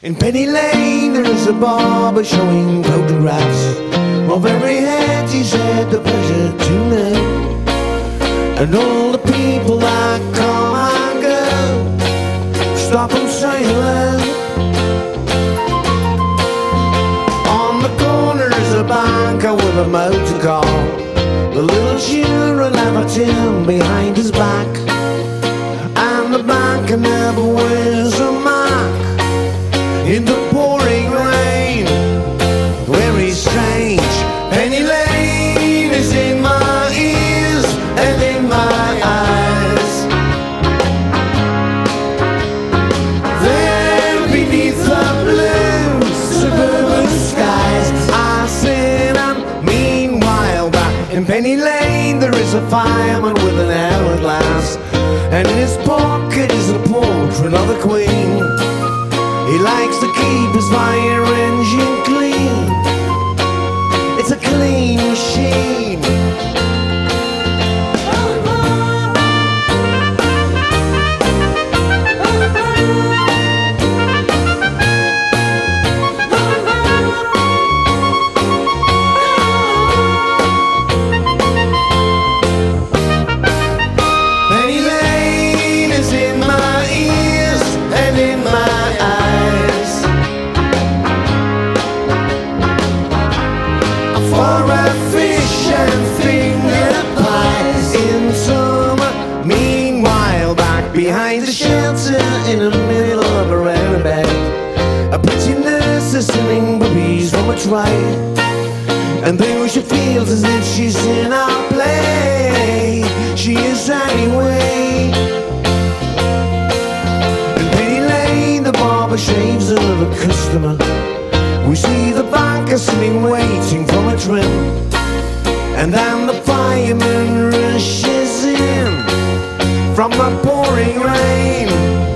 In Penny Lane there is a barber showing photographs of every head he's had the pleasure to know, and all the people that come and go stop and say hello. On the corner is a banker with a motor car. The little children have a tin behind his back, and the banker never wears a mask in the pouring rain. Very strange. Penny Lane is in my ears and in my eyes. There beneath the blue suburban skies I sit, and meanwhile back in Penny Lane there is a fireman with an hourglass, and in his pocket is a portrait of the Queen. He likes to keep his fire engine clean. It's a clean machine. Penny Lane is in my ears and in my eyes. For a fish and finger pies in summer. Meanwhile back behind the shelter in the middle of a round bed, a pretty nurse is sending babies from a tray, and though she feels as if she's in our play, she is anyway. In Penny Lane the barber shaves another customer. We see the banker sitting waiting for a trim, and then the fireman rushes in from the pouring rain.